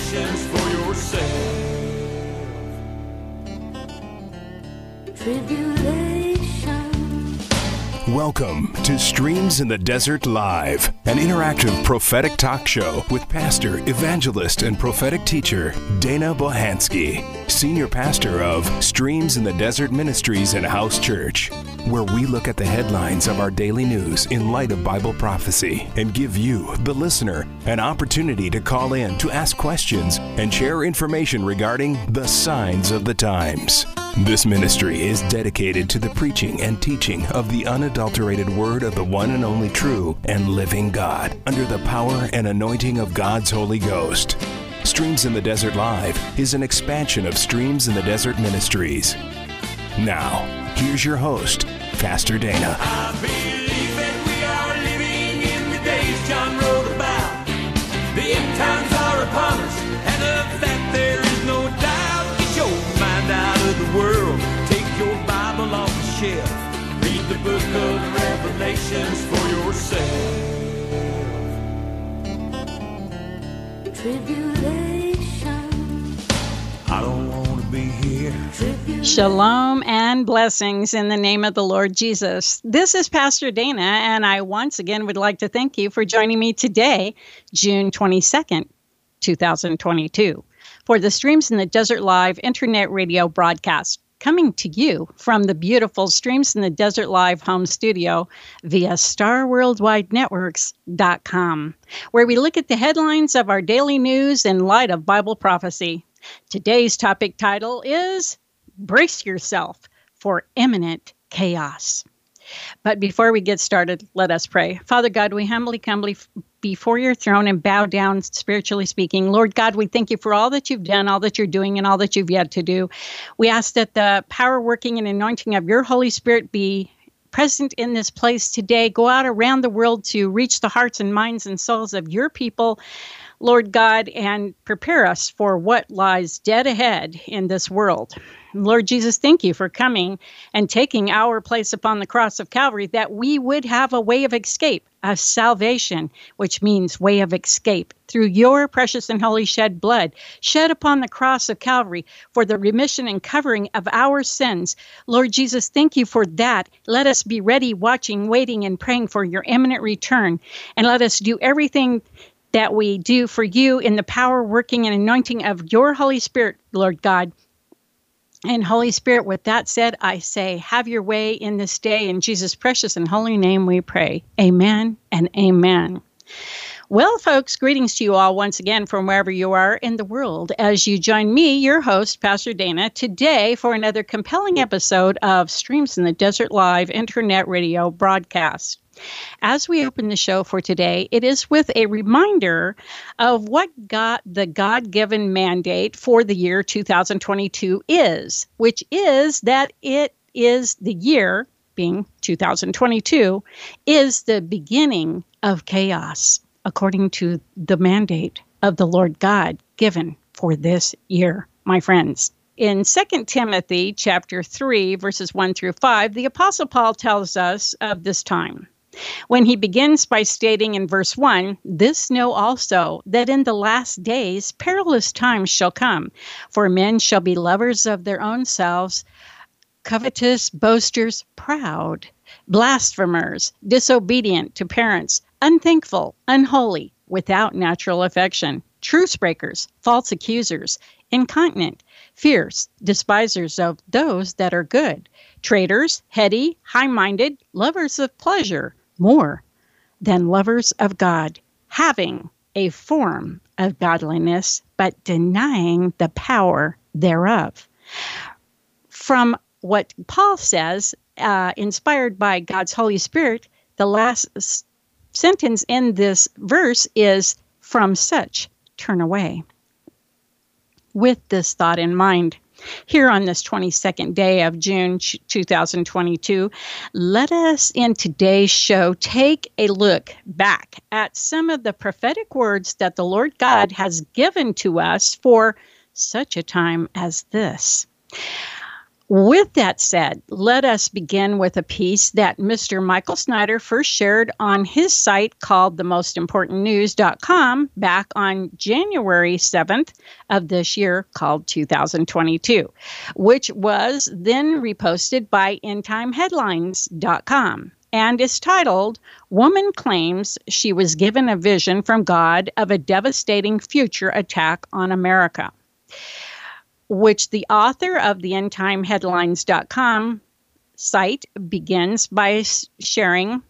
revelations for yourself. Tribulation. Welcome to Streams in the Desert Live, an interactive prophetic talk show with pastor, evangelist, and prophetic teacher Dana Bohansky, senior pastor of Streams in the Desert Ministries and House Church, where we look at the headlines of our daily news in light of Bible prophecy and give you, the listener, an opportunity to call in to ask questions and share information regarding the signs of the times. This ministry is dedicated to the preaching and teaching of the unadulterated word of the one and only true and living God under the power and anointing of God's Holy Ghost. Streams in the Desert Live is an expansion of Streams in the Desert Ministries. Now, here's your host, Pastor Dana. I believe that we are living in the days John wrote about. The end times are upon us, and of that there is no doubt. Get your mind out of the world, take your Bible off the shelf, read the book of Revelations for yourself. Tribulation. I don't want to be here. Shalom and blessings in the name of the Lord Jesus. This is Pastor Dana, and I once again would like to thank you for joining me today, June 22nd, 2022, for the Streams in the Desert Live Internet Radio broadcast, coming to you from the beautiful Streams in the Desert Live home studio via StarWorldWideNetworks.com, where we look at the headlines of our daily news in light of Bible prophecy. Today's topic title is Brace Yourself for Imminent Chaos. But before we get started, let us pray. Father God, we humbly come before your throne and bow down, spiritually speaking. Lord God, we thank you for all that you've done, all that you're doing, and all that you've yet to do. We ask that the power, working, and anointing of your Holy Spirit be present in this place today. Go out around the world to reach the hearts and minds and souls of your people, Lord God, and prepare us for what lies dead ahead in this world. Lord Jesus, thank you for coming and taking our place upon the cross of Calvary, that we would have a way of escape, of salvation, which means way of escape, through your precious and holy shed blood, shed upon the cross of Calvary for the remission and covering of our sins. Lord Jesus, thank you for that. Let us be ready, watching, waiting, and praying for your imminent return. And let us do everything that we do for you in the power, working, and anointing of your Holy Spirit, Lord God. And Holy Spirit, with that said, I say, have your way in this day. In Jesus' precious and holy name we pray. Amen and amen. Well, folks, greetings to you all once again from wherever you are in the world as you join me, your host, Pastor Dana, today for another compelling episode of Streams in the Desert Live Internet Radio broadcast. As we open the show for today, it is with a reminder of what the God-given mandate for the year 2022 is, which is that it is the year, being 2022, is the beginning of chaos, according to the mandate of the Lord God given for this year, my friends. In 2 Timothy chapter 3, verses 1 through 5, the Apostle Paul tells us of this time, when he begins by stating in verse 1, "This know also, that in the last days perilous times shall come, for men shall be lovers of their own selves, covetous, boasters, proud, blasphemers, disobedient to parents, unthankful, unholy, without natural affection, truce breakers, false accusers, incontinent, fierce, despisers of those that are good, traitors, heady, high-minded, lovers of pleasure, more than lovers of God, having a form of godliness, but denying the power thereof." From what Paul says, inspired by God's Holy Spirit, the last sentence in this verse is, "From such turn away." With this thought in mind, here on this 22nd day of June 2022, let us in today's show take a look back at some of the prophetic words that the Lord God has given to us for such a time as this. With that said, let us begin with a piece that Mr. Michael Snyder first shared on his site called themostimportantnews.com back on January 7th of this year, called 2022, which was then reposted by endtimeheadlines.com and is titled, "Woman Claims She Was Given a Vision from God of a Devastating Future Attack on America," which the author of the endtimeheadlines.com site begins by sharing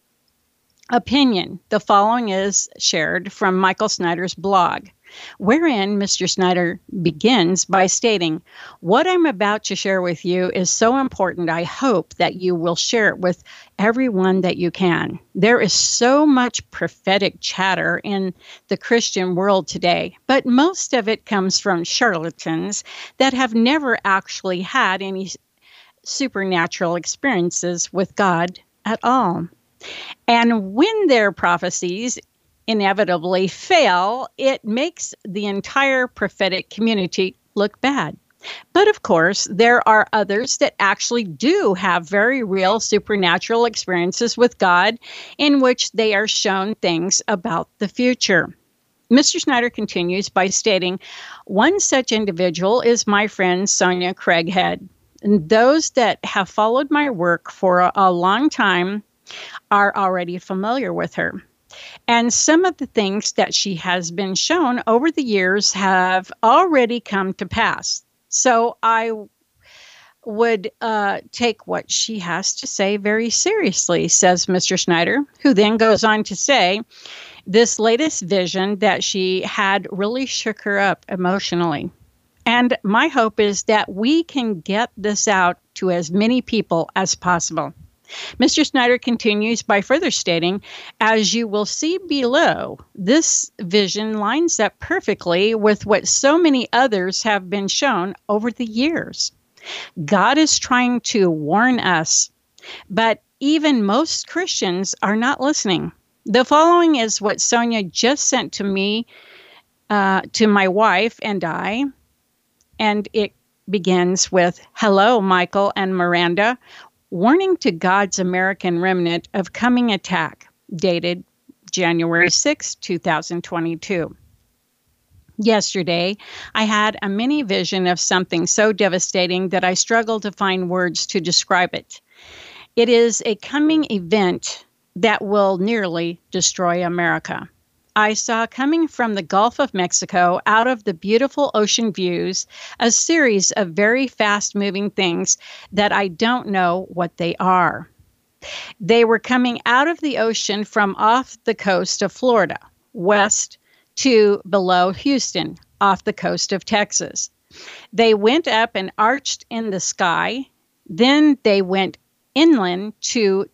opinion. The following is shared from Michael Snyder's blog, wherein Mr. Snyder begins by stating, "What I'm about to share with you is so important, I hope that you will share it with everyone that you can. There is so much prophetic chatter in the Christian world today, but most of it comes from charlatans that have never actually had any supernatural experiences with God at all. And when their prophecies inevitably fail, it makes the entire prophetic community look bad. But of course, there are others that actually do have very real supernatural experiences with God in which they are shown things about the future." Mr. Snyder continues by stating, "One such individual is my friend Sonia Craighead. And those that have followed my work for a long time are already familiar with her. And some of the things that she has been shown over the years have already come to pass. So I would take what she has to say very seriously," says Mr. Snyder, who then goes on to say, "This latest vision that she had really shook her up emotionally. And my hope is that we can get this out to as many people as possible." Mr. Snyder continues by further stating, "As you will see below, this vision lines up perfectly with what so many others have been shown over the years. God is trying to warn us, but even most Christians are not listening. The following is what Sonia just sent to me, to my wife and I, and it begins with, 'Hello, Michael and Miranda. Warning to God's American remnant of coming attack,' dated January 6, 2022. Yesterday, I had a mini vision of something so devastating that I struggle to find words to describe it. It is a coming event that will nearly destroy America. I saw coming from the Gulf of Mexico, out of the beautiful ocean views, a series of very fast-moving things that I don't know what they are. They were coming out of the ocean from off the coast of Florida, west to below Houston, off the coast of Texas. They went up and arched in the sky. Then they went inland to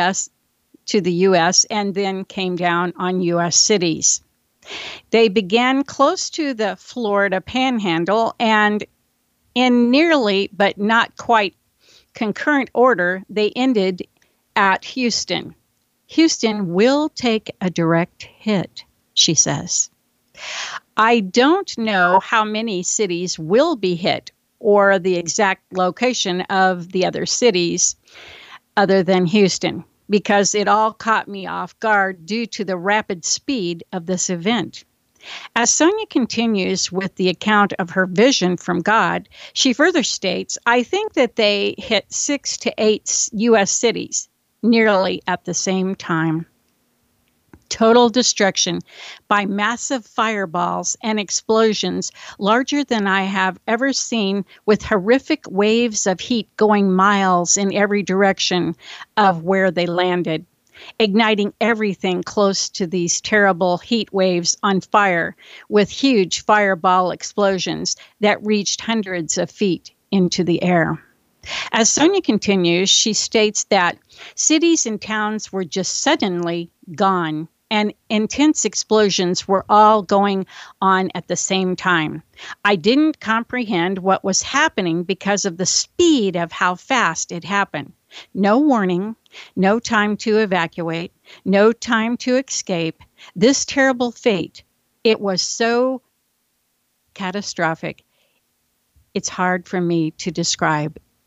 the U.S. and then came down on U.S. cities. They began close to the Florida Panhandle, and in nearly but not quite concurrent order, they ended at Houston. Houston will take a direct hit," she says. "I don't know how many cities will be hit or the exact location of the other cities other than Houston, because it all caught me off guard due to the rapid speed of this event." As Sonia continues with the account of her vision from God, she further states, "I think that they hit 6 to 8 U.S. cities nearly at the same time. Total destruction by massive fireballs and explosions larger than I have ever seen, with horrific waves of heat going miles in every direction of where they landed, igniting everything close to these terrible heat waves on fire, with huge fireball explosions that reached hundreds of feet into the air." As Sonia continues, she states that cities and towns were just suddenly gone, and intense explosions were all going on at the same time. "I didn't comprehend what was happening because of the speed of how fast it happened. No warning, no time to evacuate, no time to escape. This terrible fate, it was so catastrophic. It's hard for me to describe,"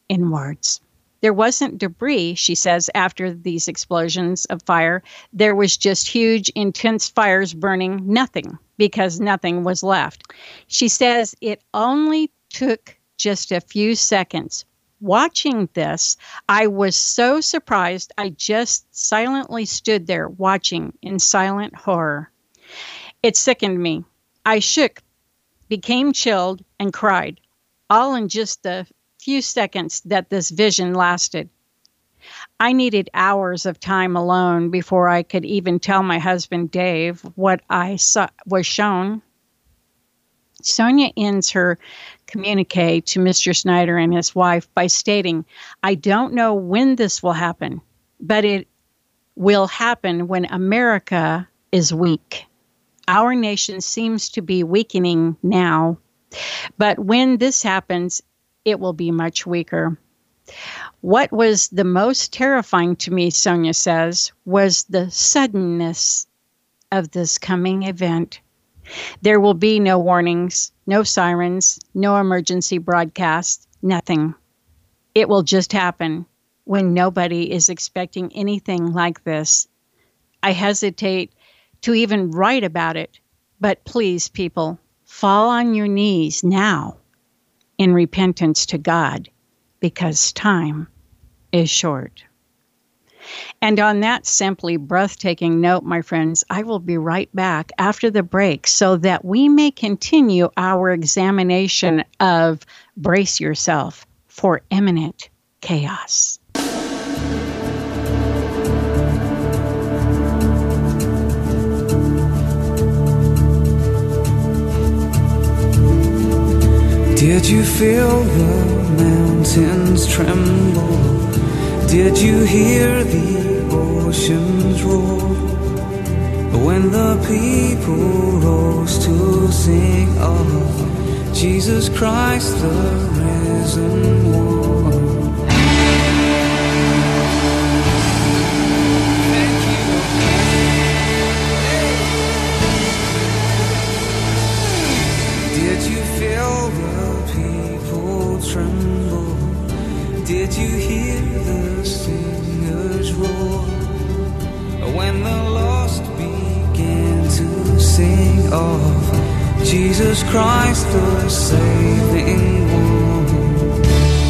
inwards. There wasn't debris, she says, after these explosions of fire. There was just huge, intense fires burning nothing because nothing was left. She says it only took just a few seconds. Watching this, I was so surprised I just silently stood there watching in silent horror. It sickened me. I shook, became chilled, and cried, all in just the few seconds that this vision lasted. I needed hours of time alone before I could even tell my husband Dave what I saw was shown. Sonia ends her communique to Mr. Snyder and his wife by stating, I don't know when this will happen, but it will happen when America is weak. Our nation seems to be weakening now, but when this happens, it will be much weaker. What was the most terrifying to me, Sonia says, was the suddenness of this coming event. There will be no warnings, no sirens, no emergency broadcasts, nothing. It will just happen when nobody is expecting anything like this. I hesitate to even write about it, but please, people, fall on your knees now in repentance to God, because time is short. And on that simply breathtaking note, my friends, I will be right back after the break so that we may continue our examination of Brace Yourself for Imminent Chaos. Did you feel the mountains tremble? Did you hear the oceans roar? When the people rose to sing of Jesus Christ, the risen one. Did you feel the people tremble? Did you hear the singers roar? When the lost began to sing of Jesus Christ, the saving one.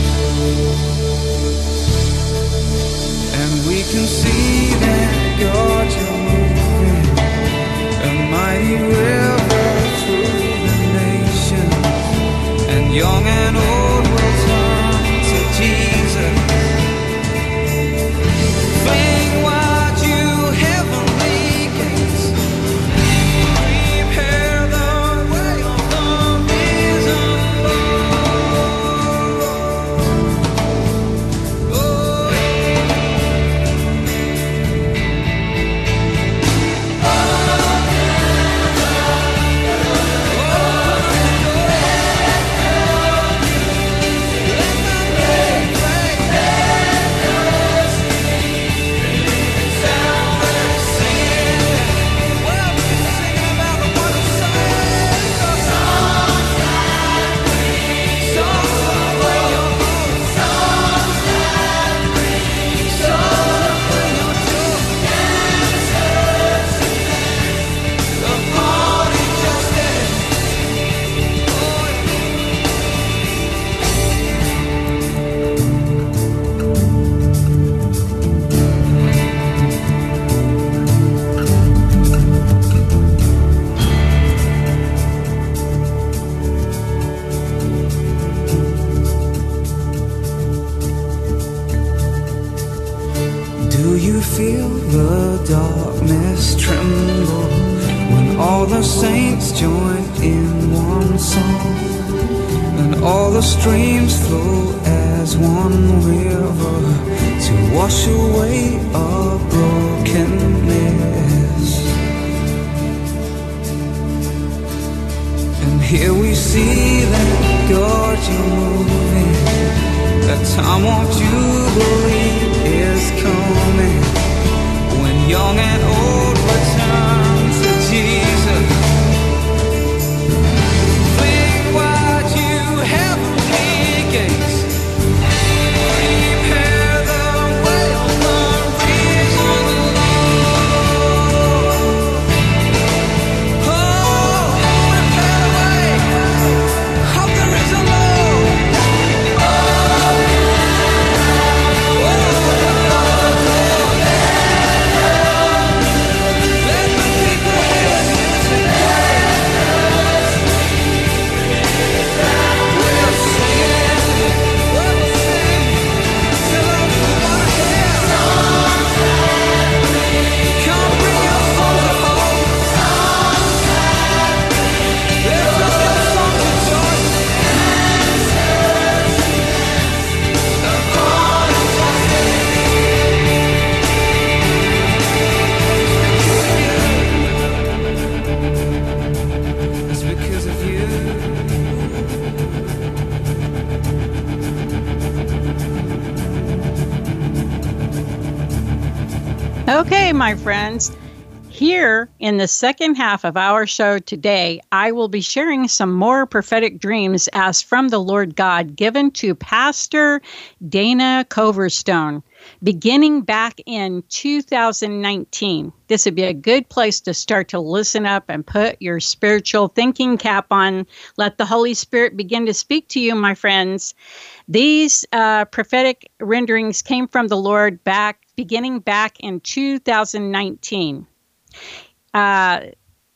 And we can see that God, you're moving a mighty river through the nation, and young and old will turn to Jesus. Fling wide you heavenly gates, prepare the way of the risen Lord. Oh, do you feel the darkness tremble when all the saints join in one song, and all the streams flow as one river to wash away our brokenness? And here we see that God, you're moving, that time won't you believe is coming, when young and old return to Jesus. Fling wide you heavenly gates, Okay, my friends, here in the second half of our show today, I will be sharing some more prophetic dreams as from the Lord God given to Pastor Dana Coverstone, beginning back in 2019. This would be a good place to start to listen up and put your spiritual thinking cap on. Let the Holy Spirit begin to speak to you, my friends. These prophetic renderings came from the Lord beginning back in 2019. That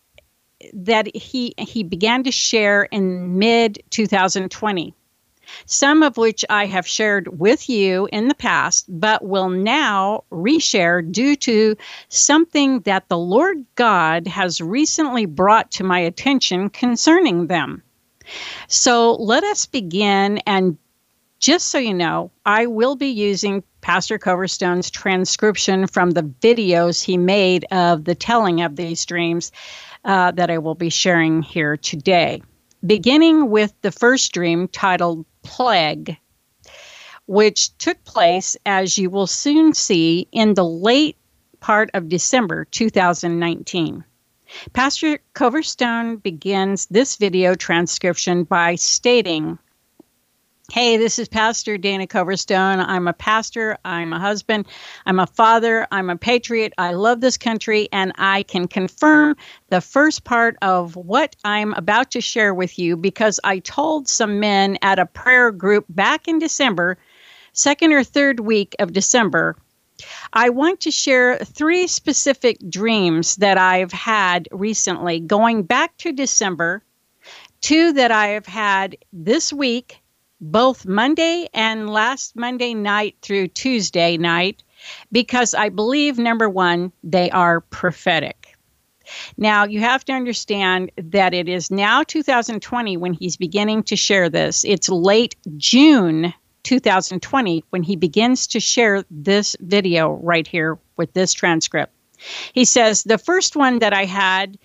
he began to share in mid 2020, some of which I have shared with you in the past, but will now reshare due to something that the Lord God has recently brought to my attention concerning them. So let us begin, and just so you know, I will be using Pastor Coverstone's transcription from the videos he made of the telling of these dreams that I will be sharing here today. Beginning with the first dream titled Plague, which took place, as you will soon see, in the late part of December 2019. Pastor Coverstone begins this video transcription by stating, "Hey, this is Pastor Dana Coverstone. I'm a pastor, I'm a husband, I'm a father, I'm a patriot. I love this country, and I can confirm the first part of what I'm about to share with you because I told some men at a prayer group back in December, second or third week of December, I want to share 3 specific dreams that I've had recently, going back to December, 2 that I have had this week, both Monday and last Monday night through Tuesday night, because I believe, number one, they are prophetic. Now, you have to understand that it is now 2020 when he's beginning to share this. It's late June 2020 when he begins to share this video right here with this transcript. He says, the first one that I had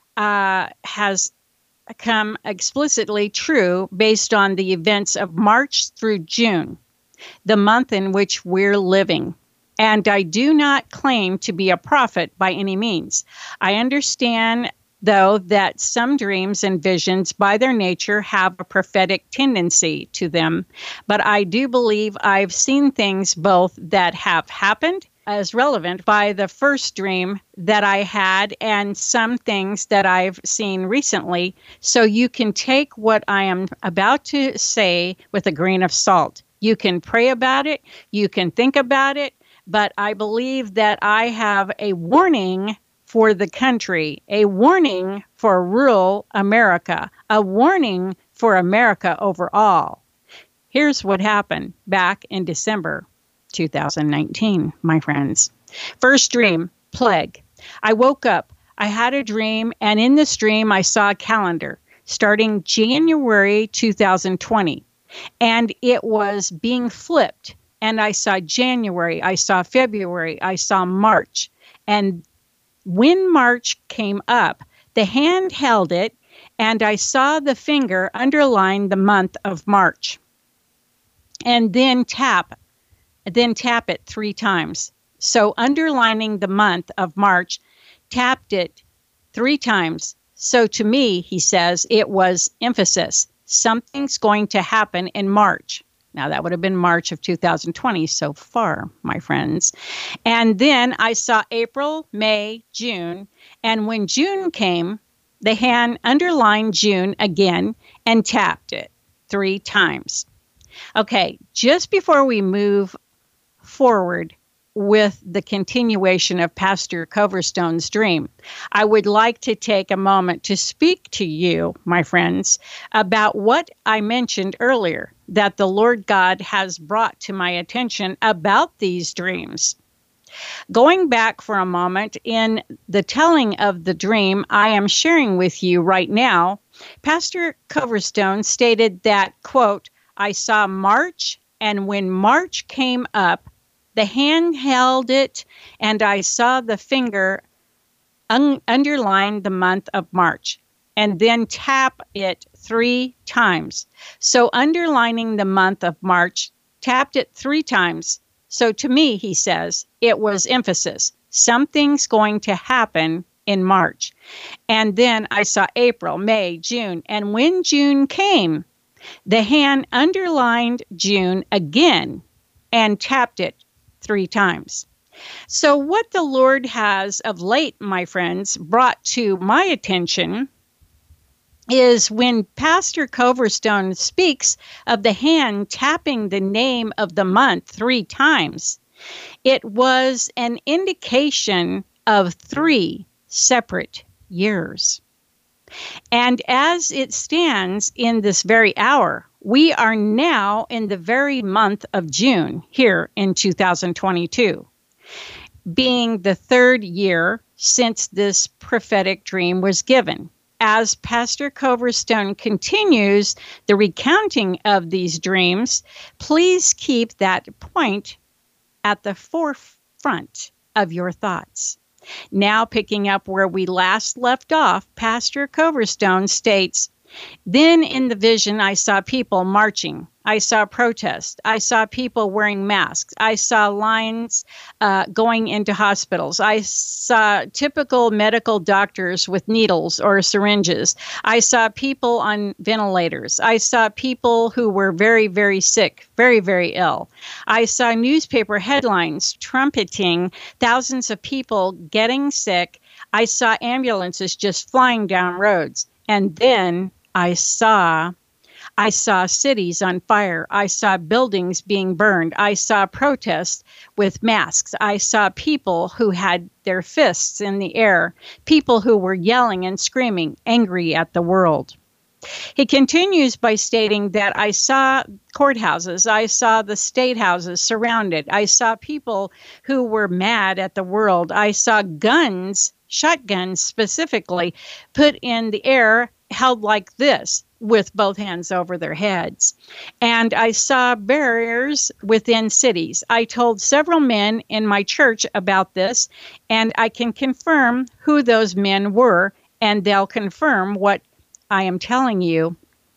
has come explicitly true based on the events of March through June, the month in which we're living. And I do not claim to be a prophet by any means. I understand, though, that some dreams and visions by their nature have a prophetic tendency to them. But I do believe I've seen things both that have happened as relevant by the first dream that I had and some things that I've seen recently. So you can take what I am about to say with a grain of salt. You can pray about it. You can think about it. But I believe that I have a warning for the country, a warning for rural America, a warning for America overall. Here's what happened back in December 2019, my friends. First dream, plague. I woke up. I had a dream, and in this dream, I saw a calendar starting January 2020, and it was being flipped. And I saw January, I saw February, I saw March. And when March came up, the hand held it, and I saw the finger underline the month of March. And then tap it 3 times. So underlining the month of March, tapped it 3 times. So to me, he says, it was emphasis. Something's going to happen in March. Now, that would have been March of 2020 so far, my friends. And then I saw April, May, June. And when June came, the hand underlined June again and tapped it 3 times. Okay, just before we move forward with the continuation of Pastor Coverstone's dream, I would like to take a moment to speak to you, my friends, about what I mentioned earlier that the Lord God has brought to my attention about these dreams. Going back for a moment in the telling of the dream I am sharing with you right now, Pastor Coverstone stated that, quote, I saw March, and when March came up, the hand held it, and I saw the finger underline the month of March, and then tap it 3 times. So underlining the month of March, tapped it 3 times. So to me, he says, it was emphasis. Something's going to happen in March. And then I saw April, May, June. And when June came, the hand underlined June again and tapped it 3 times. So what the Lord has of late, my friends, brought to my attention is when Pastor Coverstone speaks of the hand tapping the name of the month 3 times, it was an indication of 3 separate years. And as it stands in this very hour, we are now in the very month of June here in 2022, being the 3rd year since this prophetic dream was given. As Pastor Coverstone continues the recounting of these dreams, please keep that point at the forefront of your thoughts. Now, picking up where we last left off, Pastor Coverstone states, "Then in the vision, I saw people marching. I saw protests. I saw people wearing masks. I saw lines going into hospitals. I saw typical medical doctors with needles or syringes. I saw people on ventilators. I saw people who were very, very sick, very, very ill. I saw newspaper headlines trumpeting thousands of people getting sick. I saw ambulances just flying down roads. And then I saw cities on fire. I saw buildings being burned. I saw protests with masks. I saw people who had their fists in the air, people who were yelling and screaming, angry at the world." He continues by stating that I saw courthouses. I saw the state houses surrounded. I saw people who were mad at the world. I saw guns, shotguns specifically, put in the air, held like this, with both hands over their heads. And I saw barriers within cities. I told several men in my church about this, and I can confirm who those men were, and they'll confirm what I am telling you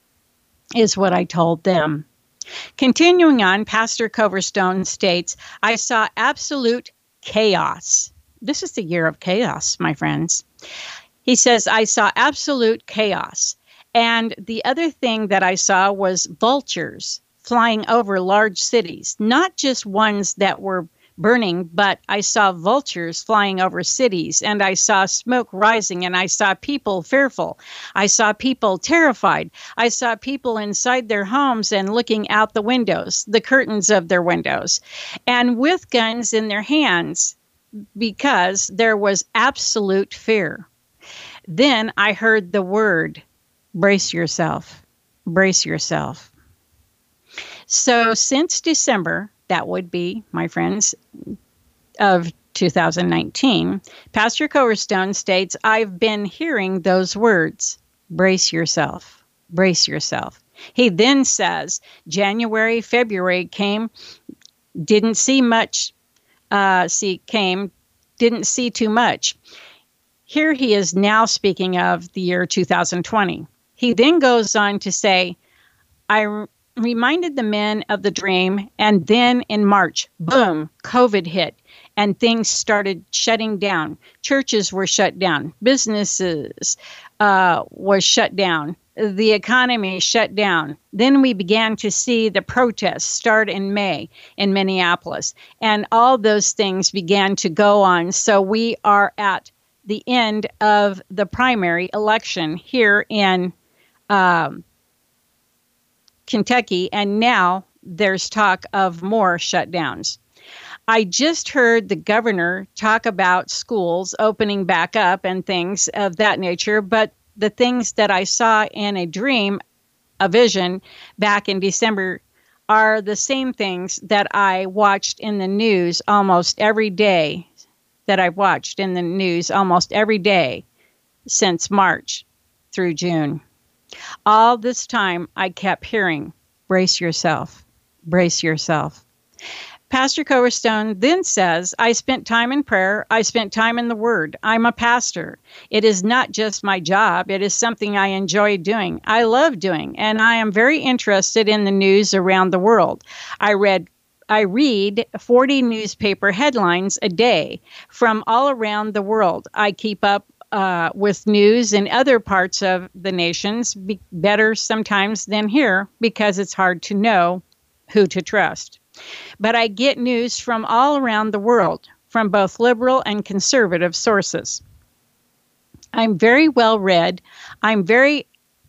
is what I told them. Continuing on, Pastor Coverstone states, "I saw absolute chaos." This is the year of chaos, my friends. He says, "I saw absolute chaos. And the other thing that I saw was vultures flying over large cities, not just ones that were burning, but I saw vultures flying over cities, and I saw smoke rising, and I saw people fearful. I saw people terrified. I saw people inside their homes and looking out the windows, the curtains of their windows, and with guns in their hands because there was absolute fear. Then I heard the word, brace yourself, brace yourself." So since December, that would be, my friends, of 2019, Pastor Coverstone states, "I've been hearing those words, brace yourself, brace yourself." He then says, January, February came, didn't see much, didn't see too much. Here he is now speaking of the year 2020. He then goes on to say, "I reminded the men of the dream, and then in March, boom, COVID hit, and things started shutting down. Churches were shut down. Businesses was shut down. The economy shut down. Then we began to see the protests start in May in Minneapolis, and all those things began to go on. So we are at the end of the primary election here in Kentucky, and now there's talk of more shutdowns. I just heard the governor talk about schools opening back up and things of that nature, but the things that I saw in a dream, a vision back in December, are the same things that I watched in the news almost every day, since March through June. All this time, I kept hearing, brace yourself, brace yourself. Pastor Coverstone then says, "I spent time in prayer. I spent time in the Word. I'm a pastor. It is not just my job. It is something I enjoy doing. I love doing, and I am very interested in the news around the world. I I read 40 newspaper headlines a day from all around the world. I keep up with news in other parts of the nations better sometimes than here because it's hard to know who to trust. But I get news from all around the world, from both liberal and conservative sources. I'm very well read. I'm very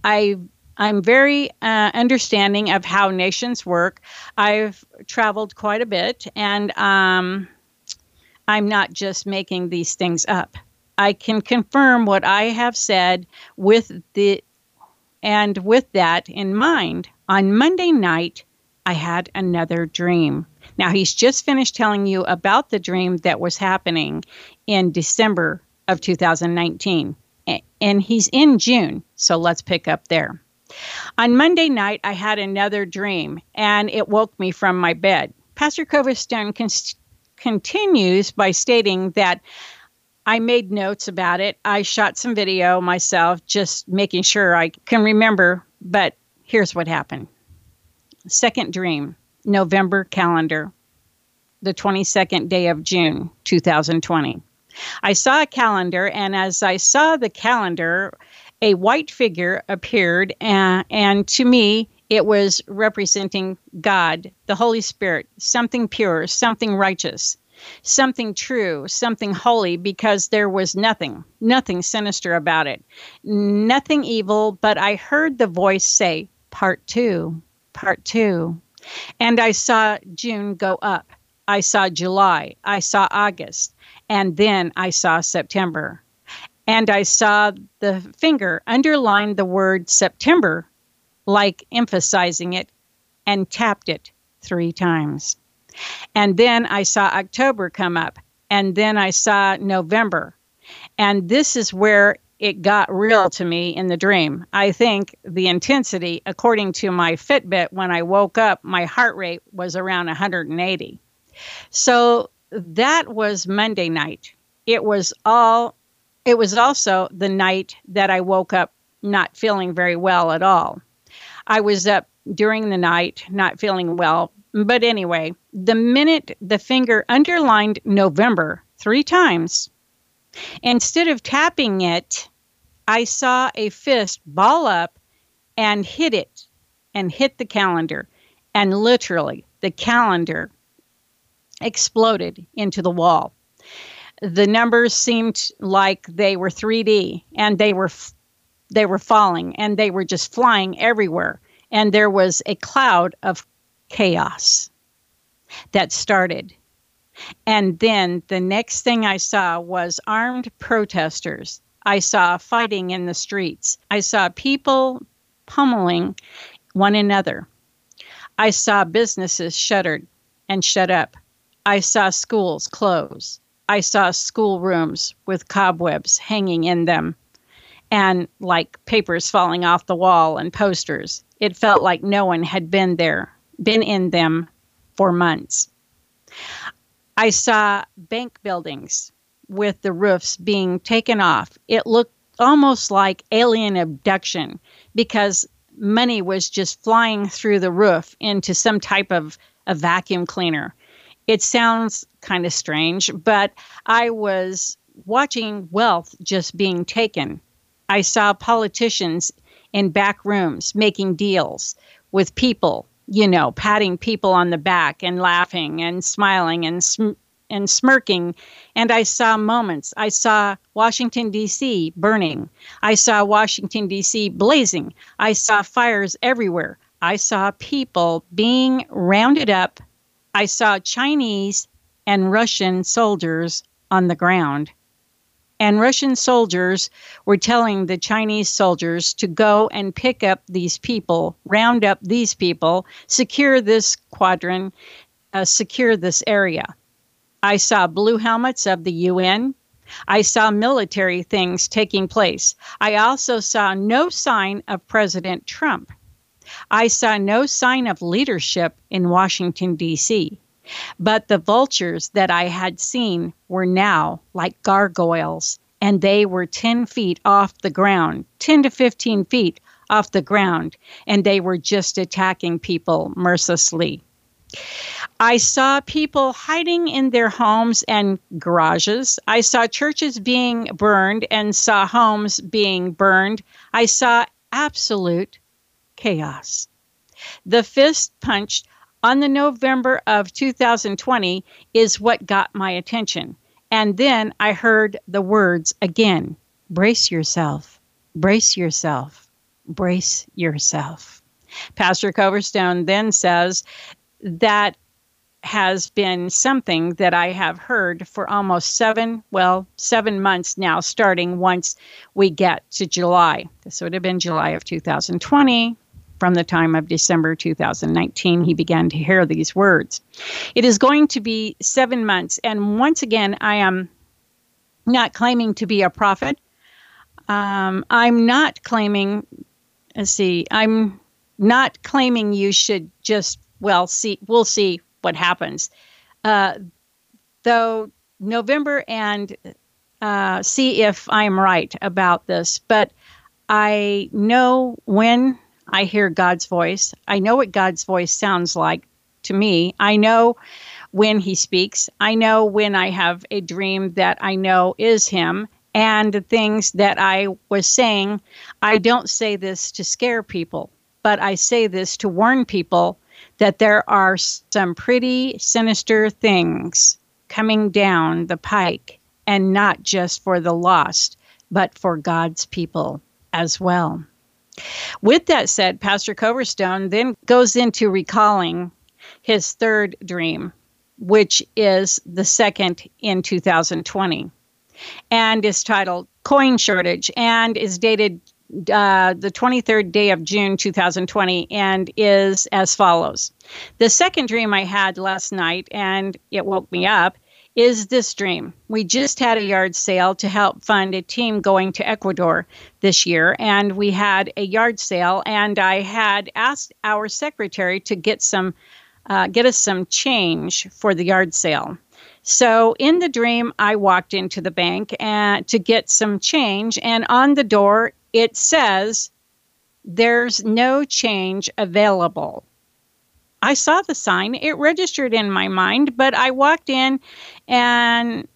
understanding of how nations work. I've traveled quite a bit, and I'm not just making these things up. I can confirm what I have said with that in mind. On Monday night, I had another dream. Now, he's just finished telling you about the dream that was happening in December of 2019. And he's in June, so let's pick up there. On Monday night, I had another dream, and it woke me from my bed. Pastor Covestone continues by stating that I made notes about it. I shot some video myself, just making sure I can remember, but here's what happened. Second dream, November calendar, the 22nd day of June, 2020. I saw a calendar, and as I saw the calendar, a white figure appeared, and to me, it was representing God, the Holy Spirit, something pure, something righteous, something true, something holy, because there was nothing sinister about it, nothing evil, but I heard the voice say, part two. And I saw June go up. I saw July. I saw August. And then I saw September. And I saw the finger underline the word September, like emphasizing it, and tapped it 3 times. And then I saw October come up. And then I saw November. And this is where it got real to me in the dream. I think the intensity, according to my Fitbit, when I woke up, my heart rate was around 180. So that was Monday night. It was also the night that I woke up not feeling very well at all. I was up during the night, not feeling well. But anyway, the minute the finger underlined November 3 times, instead of tapping it, I saw a fist ball up and hit the calendar. And literally, the calendar exploded into the wall. The numbers seemed like they were 3D, and they were falling, and they were just flying everywhere. And there was a cloud of chaos that started. And then the next thing I saw was armed protesters. I saw fighting in the streets. I saw people pummeling one another. I saw businesses shuttered and shut up. I saw schools close. I saw schoolrooms with cobwebs hanging in them and like papers falling off the wall and posters. It felt like no one had been in them for months. I saw bank buildings with the roofs being taken off. It looked almost like alien abduction because money was just flying through the roof into some type of a vacuum cleaner. It sounds kind of strange, but I was watching wealth just being taken. I saw politicians in back rooms making deals with people, patting people on the back and laughing and smiling and smirking. And I saw moments. I saw Washington, D.C. burning. I saw Washington, D.C. blazing. I saw fires everywhere. I saw people being rounded up. I saw Chinese and Russian soldiers on the ground. And Russian soldiers were telling the Chinese soldiers to go and pick up these people, round up these people, secure this quadrant, secure this area. I saw blue helmets of the UN. I saw military things taking place. I also saw no sign of President Trump. I saw no sign of leadership in Washington, D.C. But the vultures that I had seen were now like gargoyles, and they were 10 feet off the ground, 10 to 15 feet off the ground, and they were just attacking people mercilessly. I saw people hiding in their homes and garages. I saw churches being burned and saw homes being burned. I saw absolute chaos. The fist punched on the November of 2020 is what got my attention. And then I heard the words again, brace yourself, brace yourself, brace yourself. Pastor Coverstone then says that has been something that I have heard for almost 7 months now, starting once we get to July. This would have been July of 2020. From the time of December 2019, he began to hear these words. It is going to be 7 months. And once again, I am not claiming to be a prophet. I'm not claiming, I'm not claiming you should just, we'll see what happens. Though November and see if I'm right about this. But I know when I hear God's voice. I know what God's voice sounds like to me. I know when he speaks. I know when I have a dream that I know is him. And the things that I was saying, I don't say this to scare people, but I say this to warn people that there are some pretty sinister things coming down the pike, and not just for the lost, but for God's people as well. With that said, Pastor Coverstone then goes into recalling his third dream, which is the second in 2020, and is titled Coin Shortage, and is dated the 23rd day of June 2020, and is as follows. The second dream I had last night, and it woke me up, is this dream. We just had a yard sale to help fund a team going to Ecuador this year, and we had a yard sale, and I had asked our secretary to get us some change for the yard sale. So in the dream, I walked into the bank to get some change, and on the door it says, "There's no change available." I saw the sign. It registered in my mind, but I walked in, and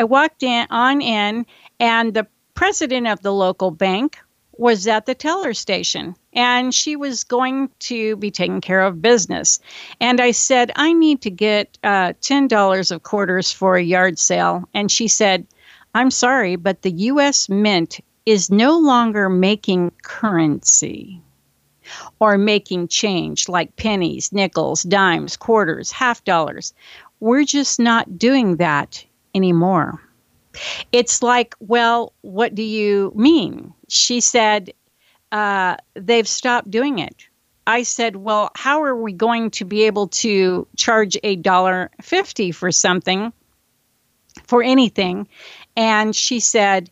and the president of the local bank was at the teller station, and she was going to be taking care of business. And I said, "I need to get $10 of quarters for a yard sale." And she said, "I'm sorry, but the U.S. Mint is no longer making currency or making change like pennies, nickels, dimes, quarters, half dollars. We're just not doing that anymore." It's like, "Well, what do you mean?" She said, "They've stopped doing it." I said, "Well, how are we going to be able to charge $1.50 for something, for anything?" And she said,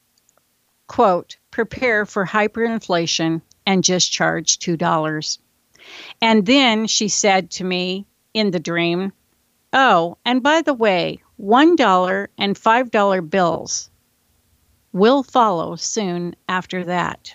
quote, "Prepare for hyperinflation and just charge $2. And then she said to me in the dream, "Oh, and by the way, $1 and $5 bills will follow soon after that."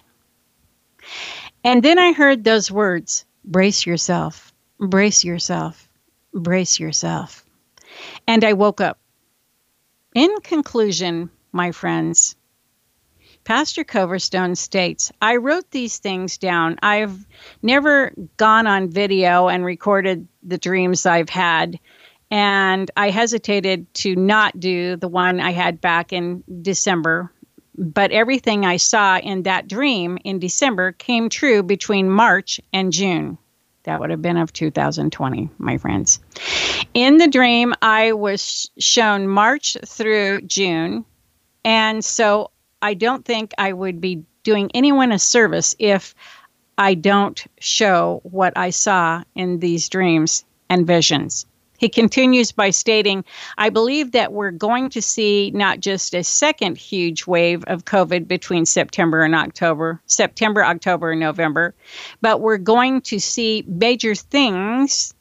And then I heard those words, brace yourself, brace yourself, brace yourself. And I woke up. In conclusion, my friends, Pastor Coverstone states, "I wrote these things down. I've never gone on video and recorded the dreams I've had, and I hesitated to not do the one I had back in December. But everything I saw in that dream in December came true between March and June." That would have been of 2020, my friends. In the dream, I was shown March through June, and so I don't think I would be doing anyone a service if I don't show what I saw in these dreams and visions. He continues by stating, "I believe that we're going to see not just a second huge wave of COVID between September, October, and November, but we're going to see major things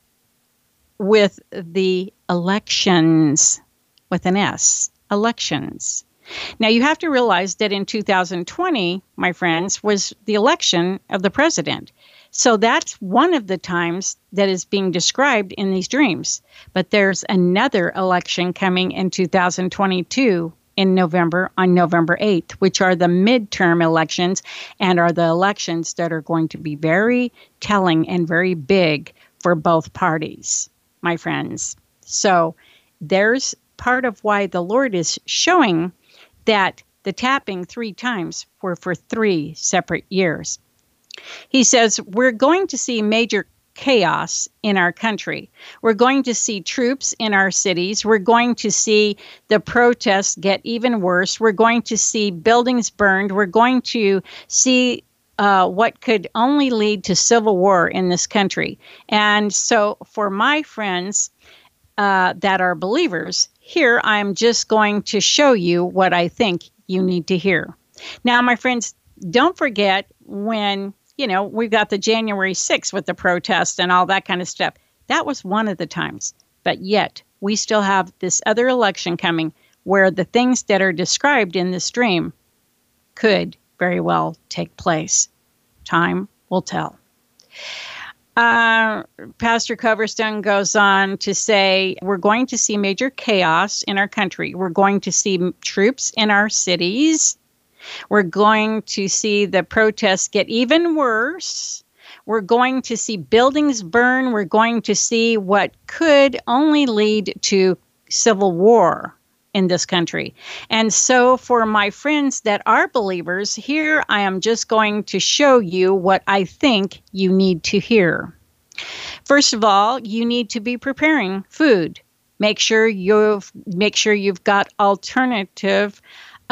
with the elections, with an S, elections. Now, you have to realize that in 2020, my friends, was the election of the president. So that's one of the times that is being described in these dreams. But there's another election coming in 2022 in November, on November 8th, which are the midterm elections and are the elections that are going to be very telling and very big for both parties, my friends. So there's part of why the Lord is showing that the tapping 3 times were for 3 separate years. He says, we're going to see major chaos in our country. We're going to see troops in our cities. We're going to see the protests get even worse. We're going to see buildings burned. We're going to see what could only lead to civil war in this country. And so for my friends that are believers, here I'm just going to show you what I think you need to hear. Now, my friends, don't forget when, we've got the January 6th with the protests and all that kind of stuff. That was one of the times. But yet, we still have this other election coming where the things that are described in this dream could very well take place. Time will tell. Pastor Coverstone goes on to say, we're going to see major chaos in our country. We're going to see troops in our cities. We're going to see the protests get even worse. We're going to see buildings burn. We're going to see what could only lead to civil war in this country. And so for my friends that are believers, here I am just going to show you what I think you need to hear. First of all, you need to be preparing food. Make sure you've got alternative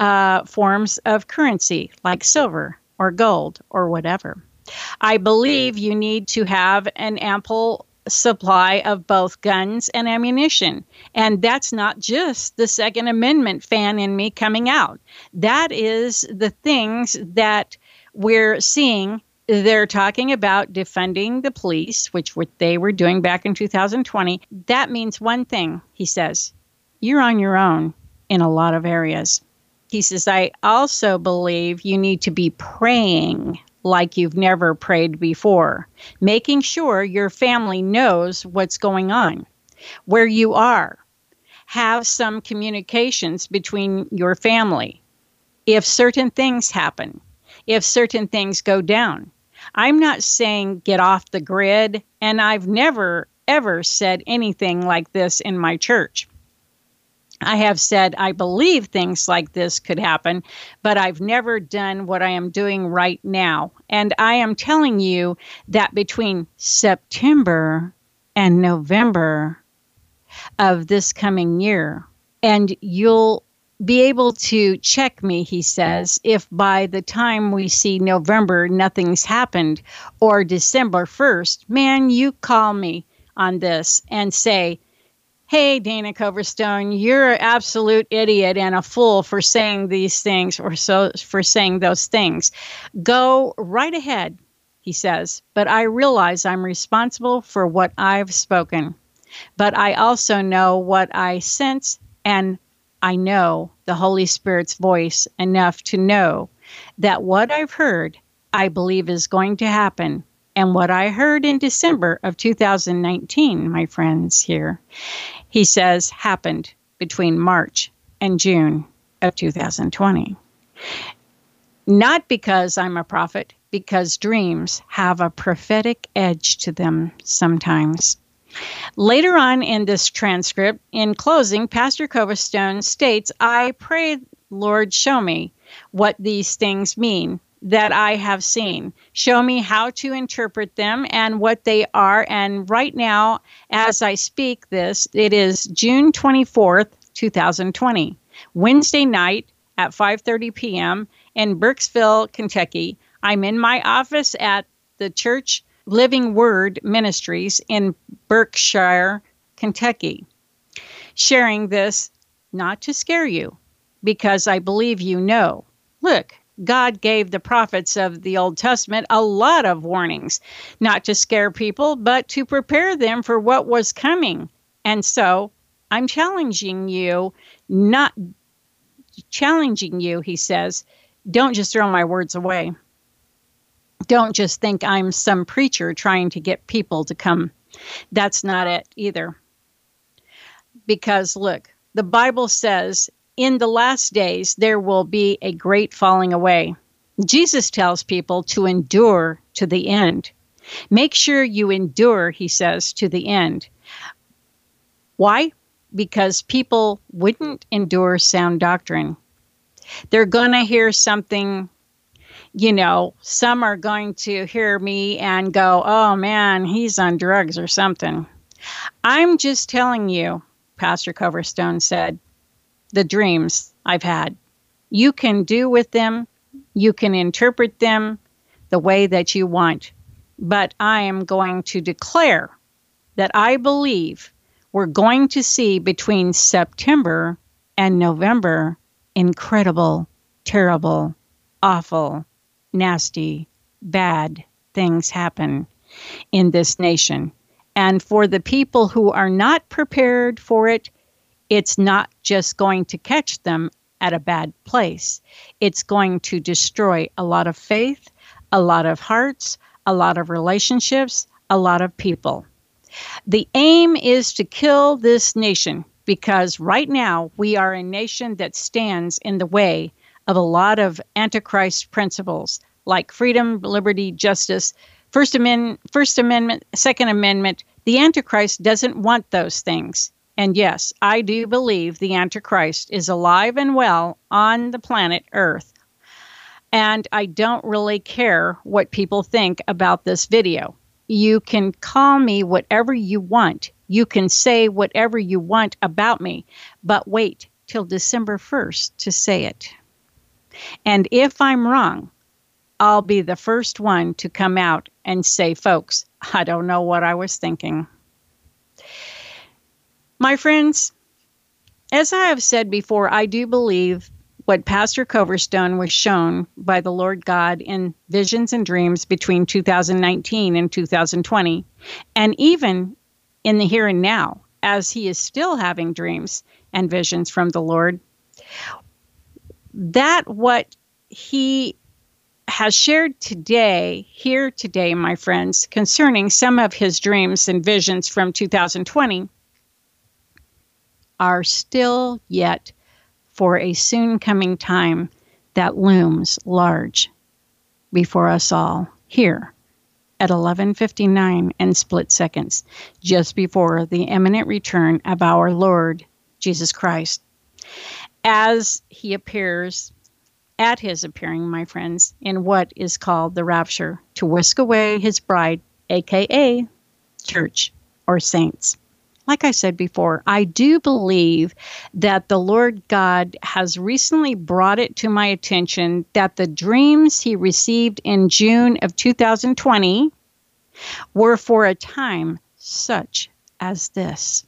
forms of currency like silver or gold or whatever. I believe you need to have an ample supply of both guns and ammunition. And that's not just the Second Amendment fan in me coming out. That is the things that we're seeing. They're talking about defunding the police, which they were doing back in 2020. That means one thing, he says, you're on your own in a lot of areas. He says, I also believe you need to be praying like you've never prayed before, making sure your family knows what's going on, where you are. Have some communications between your family. If certain things happen, if certain things go down. I'm not saying get off the grid, and I've never, ever said anything like this in my church. I have said I believe things like this could happen, but I've never done what I am doing right now. And I am telling you that between September and November of this coming year, and you'll be able to check me, he says, if by the time we see November, nothing's happened, or December 1st, man, you call me on this and say, hey, Dana Coverstone, you're an absolute idiot and a fool for saying these things or for saying those things. Go right ahead, he says, but I realize I'm responsible for what I've spoken. But I also know what I sense, and I know the Holy Spirit's voice enough to know that what I've heard, I believe is going to happen. And what I heard in December of 2019, my friends here, he says happened between March and June of 2020. Not because I'm a prophet, because dreams have a prophetic edge to them sometimes. Later on in this transcript, in closing, Pastor Coverstone states, I pray, Lord, show me what these things mean that I have seen. Show me how to interpret them and what they are. And right now, as I speak this, it is June 24th, 2020, Wednesday night at 5:30 p.m. in Burkesville, Kentucky. I'm in my office at the Church Living Word Ministries in Berkshire, Kentucky, sharing this not to scare you, because I believe you know. Look, God gave the prophets of the Old Testament a lot of warnings, not to scare people, but to prepare them for what was coming. And so I'm challenging you not challenging you, he says, don't just throw my words away. Don't just think I'm some preacher trying to get people to come. That's not it either. Because look, the Bible says in the last days, there will be a great falling away. Jesus tells people to endure to the end. Make sure you endure, he says, to the end. Why? Because people wouldn't endure sound doctrine. They're going to hear something, some are going to hear me and go, oh man, he's on drugs or something. I'm just telling you, Pastor Coverstone said, the dreams I've had. You can do with them, you can interpret them the way that you want. But I am going to declare that I believe we're going to see between September and November incredible, terrible, awful, nasty, bad things happen in this nation. And for the people who are not prepared for it, it's not just going to catch them at a bad place. It's going to destroy a lot of faith, a lot of hearts, a lot of relationships, a lot of people. The aim is to kill this nation because right now we are a nation that stands in the way of a lot of Antichrist principles like freedom, liberty, justice, First Amendment, Second Amendment. The Antichrist doesn't want those things. And yes, I do believe the Antichrist is alive and well on the planet Earth. And I don't really care what people think about this video. You can call me whatever you want. You can say whatever you want about me, but wait till December 1st to say it. And if I'm wrong, I'll be the first one to come out and say, folks, I don't know what I was thinking. My friends, as I have said before, I do believe what Pastor Coverstone was shown by the Lord God in visions and dreams between 2019 and 2020, and even in the here and now, as he is still having dreams and visions from the Lord, that what he has shared here today, my friends, concerning some of his dreams and visions from 2020 are still yet for a soon coming time that looms large before us all here at 11:59 and split seconds, just before the imminent return of our Lord Jesus Christ, as he appears at his appearing, my friends, in what is called the rapture, to whisk away his bride, aka church or saints. Like I said before, I do believe that the Lord God has recently brought it to my attention that the dreams he received in June of 2020 were for a time such as this.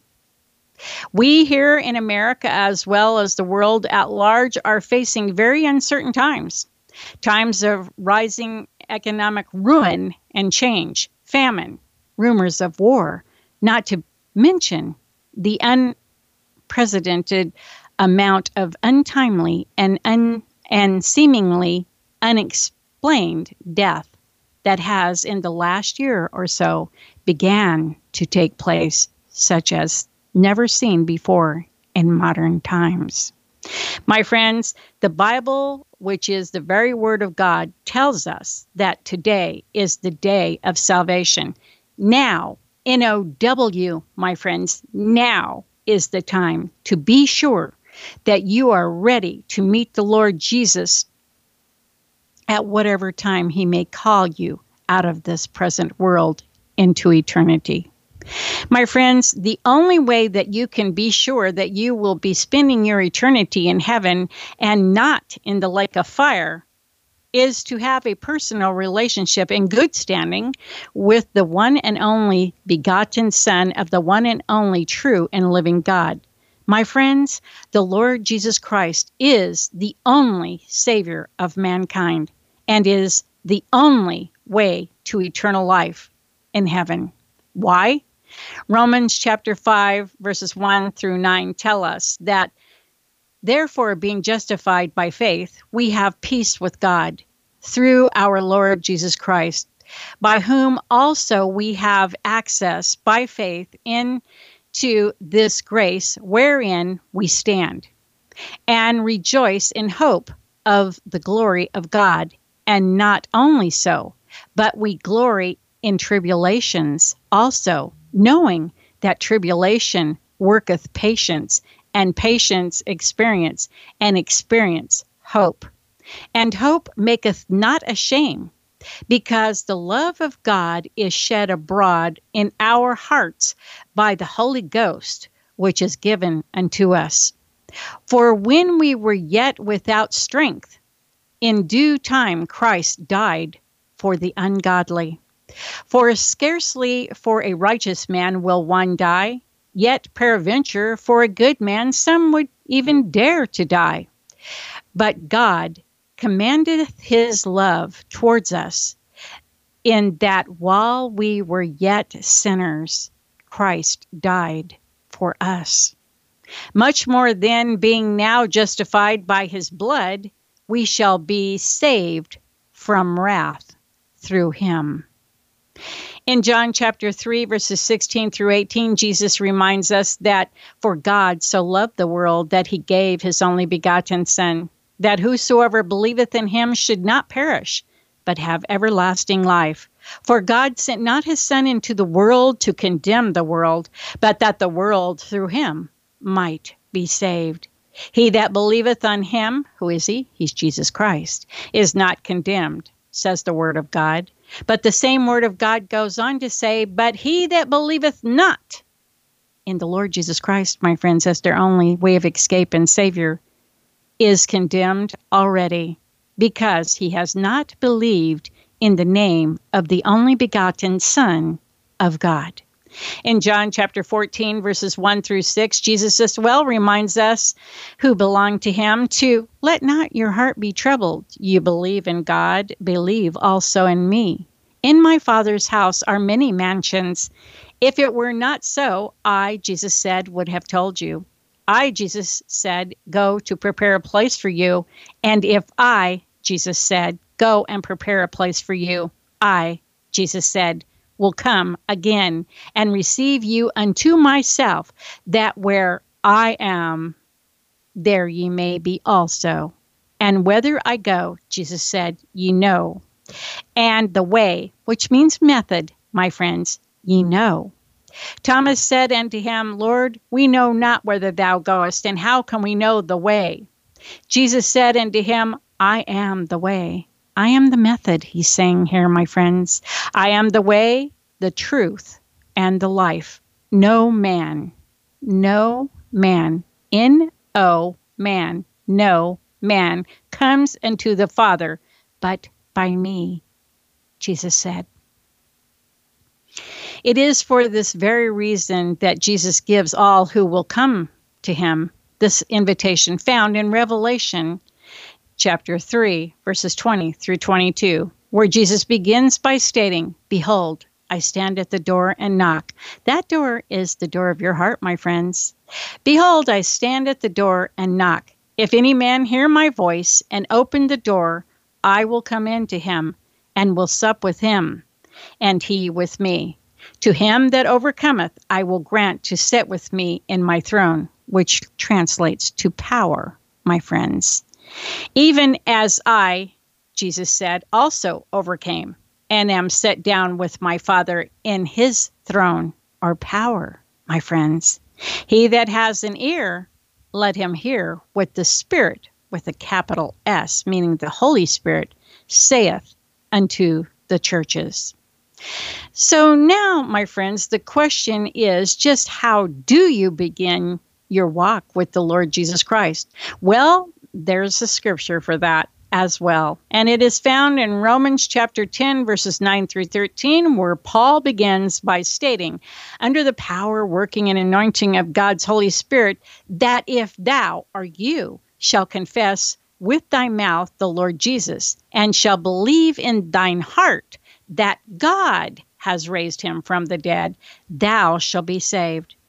We here in America, as well as the world at large, are facing very uncertain times. Times of rising economic ruin and change, famine, rumors of war, not to mention the unprecedented amount of untimely and seemingly unexplained death that has in the last year or so began to take place, such as never seen before in modern times. My friends, the Bible, which is the very word of God, tells us that today is the day of salvation. Now, N-O-W, my friends, now is the time to be sure that you are ready to meet the Lord Jesus at whatever time he may call you out of this present world into eternity. My friends, the only way that you can be sure that you will be spending your eternity in heaven and not in the lake of fire is to have a personal relationship in good standing with the one and only begotten Son of the one and only true and living God. My friends, the Lord Jesus Christ is the only Savior of mankind and is the only way to eternal life in heaven. Why? Romans chapter 5, verses 1 through 9 tell us that Therefore, being justified by faith, we have peace with God through our Lord Jesus Christ, by whom also we have access by faith into this grace wherein we stand, and rejoice in hope of the glory of God. And not only so, but we glory in tribulations also, knowing that tribulation worketh patience, and patience experience, and experience hope. And hope maketh not ashamed, because the love of God is shed abroad in our hearts by the Holy Ghost, which is given unto us. For when we were yet without strength, in due time Christ died for the ungodly. For scarcely for a righteous man will one die, yet peradventure for a good man some would even dare to die. But God commandeth his love towards us, in that while we were yet sinners, Christ died for us. Much more then, being now justified by his blood, we shall be saved from wrath through him. In John chapter 3, verses 16 through 18, Jesus reminds us that for God so loved the world that he gave his only begotten Son, that whosoever believeth in him should not perish, but have everlasting life. For God sent not his Son into the world to condemn the world, but that the world through him might be saved. He that believeth on him, who is he? He's Jesus Christ, is not condemned, says the word of God. But the same word of God goes on to say, but he that believeth not in the Lord Jesus Christ, my friends, as their only way of escape and Savior, is condemned already, because he has not believed in the name of the only begotten Son of God. In John chapter 14, verses 1 through 6, Jesus as well reminds us who belong to him to let not your heart be troubled. You believe in God, believe also in me. In my Father's house are many mansions. If it were not so, I, Jesus said, would have told you. I, Jesus said, go to prepare a place for you. And if I, Jesus said, go and prepare a place for you, I, Jesus said, will come again and receive you unto myself, that where I am, there ye may be also. And whither I go, Jesus said, ye know. And the way, which means method, my friends, ye know. Thomas said unto him, Lord, we know not whither thou goest, and how can we know the way? Jesus said unto him, I am the way. I am the method, he's saying here, my friends. I am the way, the truth, and the life. No man, N-O, man, no man comes unto the Father, but by me, Jesus said. It is for this very reason that Jesus gives all who will come to him this invitation found in Revelation chapter 3, verses 20 through 22, where Jesus begins by stating, behold, I stand at the door and knock. That door is the door of your heart, my friends. Behold, I stand at the door and knock. If any man hear my voice and open the door, I will come in to him and will sup with him, and he with me. To him that overcometh, I will grant to sit with me in my throne, which translates to power, my friends. Even as I, Jesus said, also overcame and am set down with my Father in his throne or power, my friends. He that has an ear, let him hear what the Spirit, with a capital S, meaning the Holy Spirit, saith unto the churches. So now, my friends, the question is just how do you begin your walk with the Lord Jesus Christ? Well, there's a scripture for that as well. And it is found in Romans chapter 10, verses 9 through 13, where Paul begins by stating, under the power, working, and anointing of God's Holy Spirit, that if thou or you shall confess with thy mouth the Lord Jesus, and shall believe in thine heart that God has raised him from the dead, thou shalt be saved.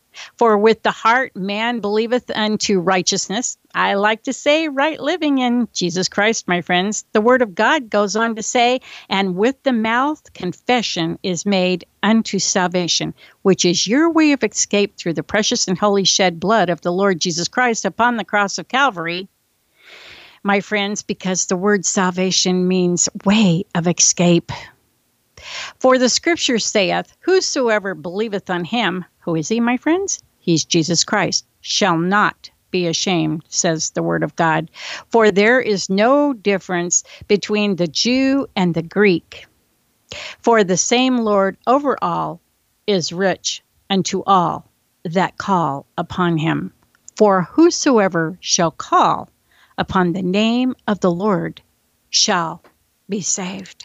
For with the heart man believeth unto righteousness. I like to say right living in Jesus Christ, my friends. The word of God goes on to say, and with the mouth confession is made unto salvation, which is your way of escape through the precious and holy shed blood of the Lord Jesus Christ upon the cross of Calvary. My friends, because the word salvation means way of escape. For the scripture saith, whosoever believeth on him, who is he, my friends? He's Jesus Christ, shall not be ashamed, says the word of God. For there is no difference between the Jew and the Greek. For the same Lord over all is rich unto all that call upon him. For whosoever shall call upon the name of the Lord shall be saved.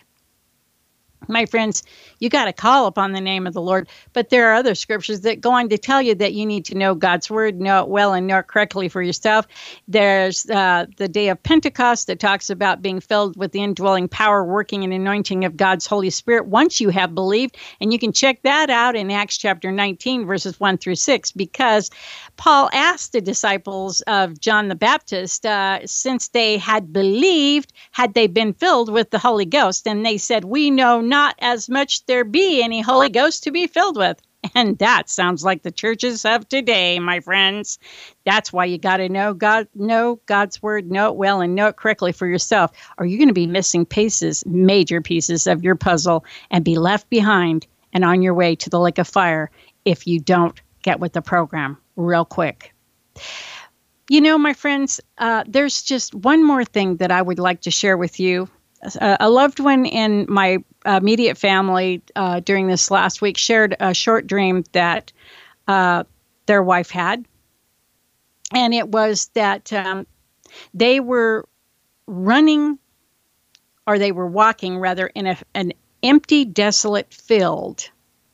My friends, you got to call upon the name of the Lord, but there are other scriptures that go on to tell you that you need to know God's word, know it well, and know it correctly for yourself. There's the day of Pentecost that talks about being filled with the indwelling power, working and anointing of God's Holy Spirit once you have believed, and you can check that out in Acts chapter 19, verses 1 through 6, because Paul asked the disciples of John the Baptist, since they had believed, had they been filled with the Holy Ghost? And they said, we know not as much there be any Holy Ghost to be filled with. And that sounds like the churches of today, my friends. That's why you got to know God's word, know it well, and know it correctly for yourself. Or you're going to be missing pieces, major pieces of your puzzle, and be left behind and on your way to the lake of fire if you don't get with the program real quick. You know, my friends, there's just one more thing that I would like to share with you. A loved one in my immediate family during this last week shared a short dream that their wife had. And it was that they were running, or they were walking rather, in an empty, desolate field.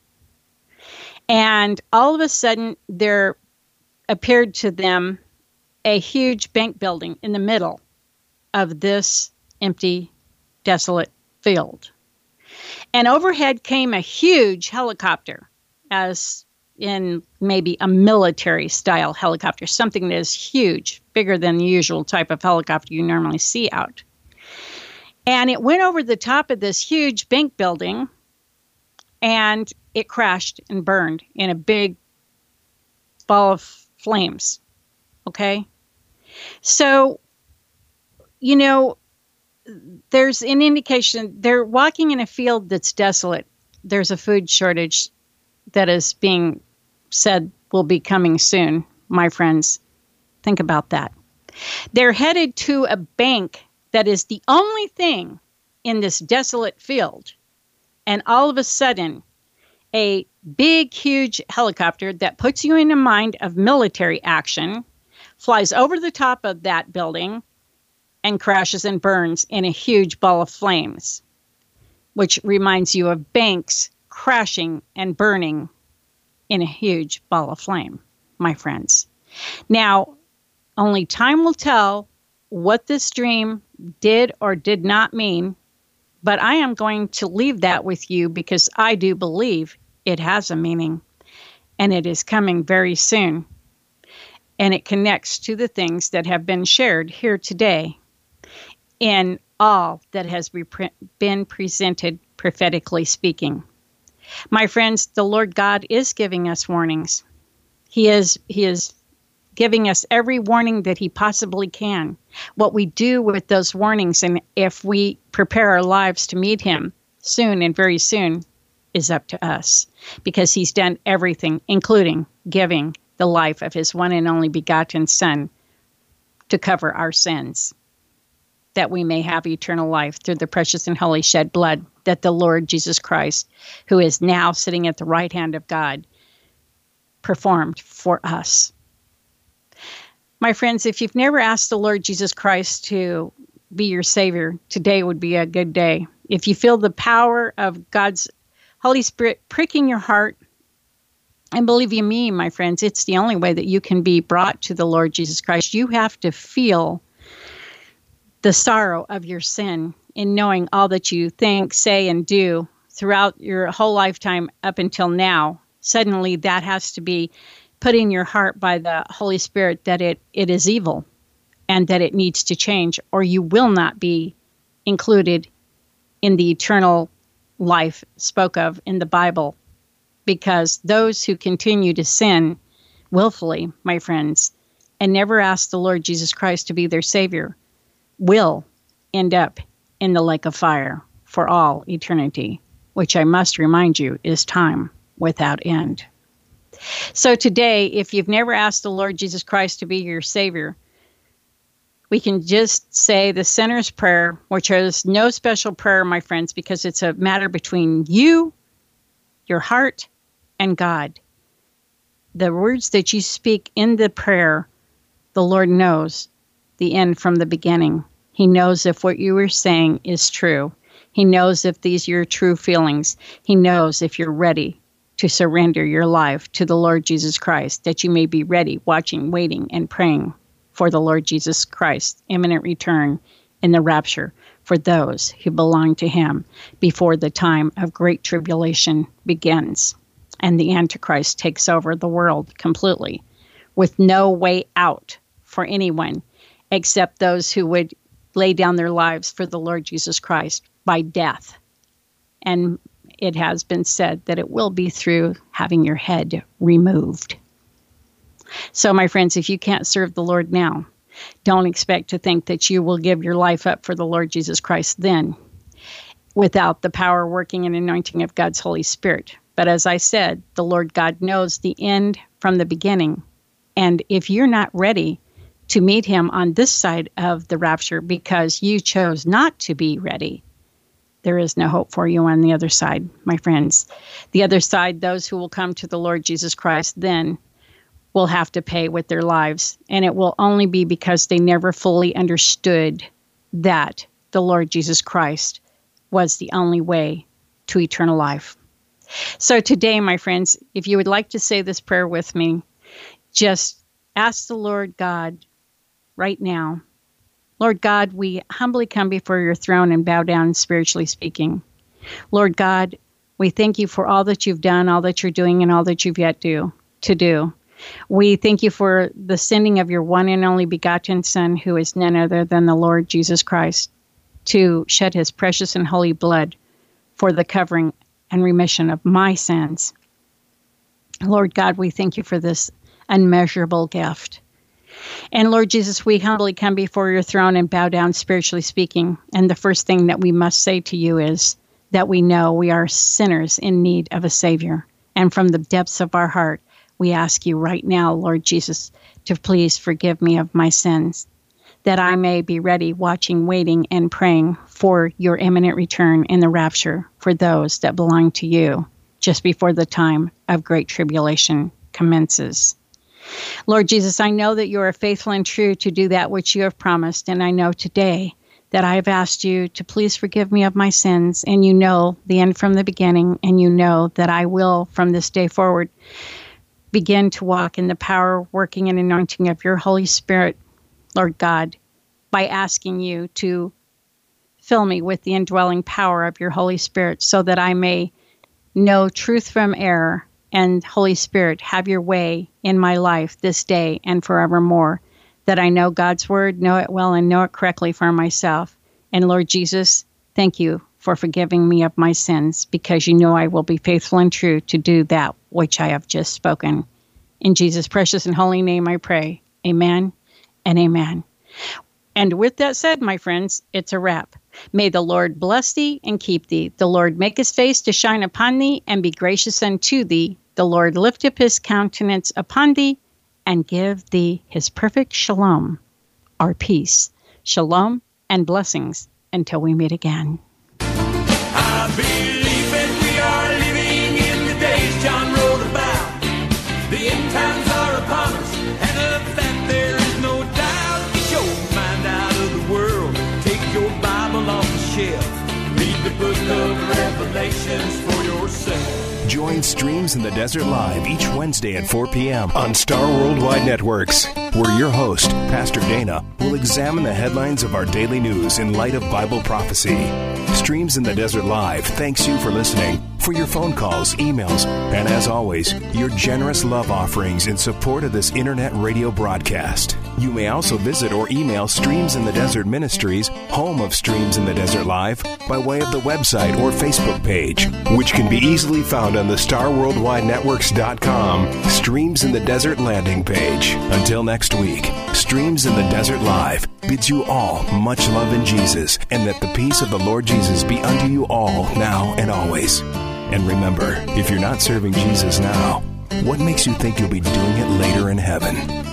And all of a sudden, there appeared to them a huge bank building in the middle of this empty, desolate field. And overhead came a huge helicopter, as in maybe a military style helicopter, something that is huge, bigger than the usual type of helicopter you normally see out. And it went over the top of this huge bank building, and it crashed and burned in a big ball of flames. Okay? So, you know, there's an indication they're walking in a field that's desolate. There's a food shortage that is being said will be coming soon, my friends. Think about that. They're headed to a bank that is the only thing in this desolate field. And all of a sudden, a big, huge helicopter that puts you in a mind of military action flies over the top of that building and crashes and burns in a huge ball of flames, which reminds you of banks crashing and burning in a huge ball of flame, my friends. Now, only time will tell what this dream did or did not mean, but I am going to leave that with you because I do believe it has a meaning, and it is coming very soon. And it connects to the things that have been shared here today in all that has been presented prophetically speaking. My friends, the Lord God is giving us warnings. He is giving us every warning that he possibly can. What we do with those warnings, and if we prepare our lives to meet him soon and very soon, is up to us, because he's done everything, including giving the life of his one and only begotten Son to cover our sins, that we may have eternal life through the precious and holy shed blood that the Lord Jesus Christ, who is now sitting at the right hand of God, performed for us. My friends, if you've never asked the Lord Jesus Christ to be your Savior, today would be a good day. If you feel the power of God's Holy Spirit pricking your heart, and believe you me, my friends, it's the only way that you can be brought to the Lord Jesus Christ. You have to feel the sorrow of your sin in knowing all that you think, say, and do throughout your whole lifetime up until now. Suddenly that has to be put in your heart by the Holy Spirit that it is evil and that it needs to change, or you will not be included in the eternal life spoke of in the Bible. Because those who continue to sin willfully, my friends, and never ask the Lord Jesus Christ to be their Savior, will end up in the lake of fire for all eternity, which I must remind you is time without end. So today, if you've never asked the Lord Jesus Christ to be your Savior, we can just say the sinner's prayer, which is no special prayer, my friends, because it's a matter between you, your heart, and God. The words that you speak in the prayer, the Lord knows the end from the beginning. He knows if what you are saying is true. He knows if these are your true feelings. He knows if you're ready to surrender your life to the Lord Jesus Christ, that you may be ready, watching, waiting, and praying for the Lord Jesus Christ's imminent return in the rapture for those who belong to him before the time of great tribulation begins and the Antichrist takes over the world completely, with no way out for anyone except those who would lay down their lives for the Lord Jesus Christ by death. And it has been said that it will be through having your head removed. So, my friends, if you can't serve the Lord now, don't expect to think that you will give your life up for the Lord Jesus Christ then, without the power, working, and anointing of God's Holy Spirit. But as I said, the Lord God knows the end from the beginning. And if you're not ready to meet him on this side of the rapture because you chose not to be ready, there is no hope for you on the other side, my friends. The other side, those who will come to the Lord Jesus Christ then will have to pay with their lives. And it will only be because they never fully understood that the Lord Jesus Christ was the only way to eternal life. So today, my friends, if you would like to say this prayer with me, just ask the Lord God right now. Lord God, we humbly come before your throne and bow down, spiritually speaking. Lord God, we thank you for all that you've done, all that you're doing, and all that you've yet to do. We thank you for the sending of your one and only begotten Son, who is none other than the Lord Jesus Christ, to shed his precious and holy blood for the covering and remission of my sins. Lord God, we thank you for this unmeasurable gift. And Lord Jesus, we humbly come before your throne and bow down, spiritually speaking. And the first thing that we must say to you is that we know we are sinners in need of a Savior. And from the depths of our heart, we ask you right now, Lord Jesus, to please forgive me of my sins, that I may be ready, watching, waiting, and praying for your imminent return in the rapture for those that belong to you just before the time of great tribulation commences. Lord Jesus, I know that you are faithful and true to do that which you have promised, and I know today that I have asked you to please forgive me of my sins, and you know the end from the beginning, and you know that I will, from this day forward, begin to walk in the power, working, and anointing of your Holy Spirit, Lord God, by asking you to fill me with the indwelling power of your Holy Spirit so that I may know truth from error. And Holy Spirit, have your way in my life this day and forevermore, that I know God's word, know it well, and know it correctly for myself. And Lord Jesus, thank you for forgiving me of my sins, because you know I will be faithful and true to do that which I have just spoken. In Jesus' precious and holy name I pray. Amen and amen. And with that said, my friends, it's a wrap. May the Lord bless thee and keep thee. The Lord make his face to shine upon thee and be gracious unto thee. The Lord lift up his countenance upon thee and give thee his perfect shalom, or peace. Shalom and blessings until we meet again. I believe that we are living in the days John wrote about. The end times are upon us, and of that there is no doubt. Get your mind out of the world. Take your Bible off the shelf. Read the book of Revelations for yourself. Join Streams in the Desert Live each Wednesday at 4 p.m. on Star Worldwide Networks, where your host, Pastor Dana, will examine the headlines of our daily news in light of Bible prophecy. Streams in the Desert Live thanks you for listening. for your phone calls, emails, and as always, your generous love offerings in support of this internet radio broadcast. You may also visit or email Streams in the Desert Ministries, home of Streams in the Desert Live, by way of the website or Facebook page, which can be easily found on the StarWorldWideNetworks.com Streams in the Desert landing page. Until next week, Streams in the Desert Live bids you all much love in Jesus, and that the peace of the Lord Jesus be unto you all now and always. And remember, if you're not serving Jesus now, what makes you think you'll be doing it later in heaven?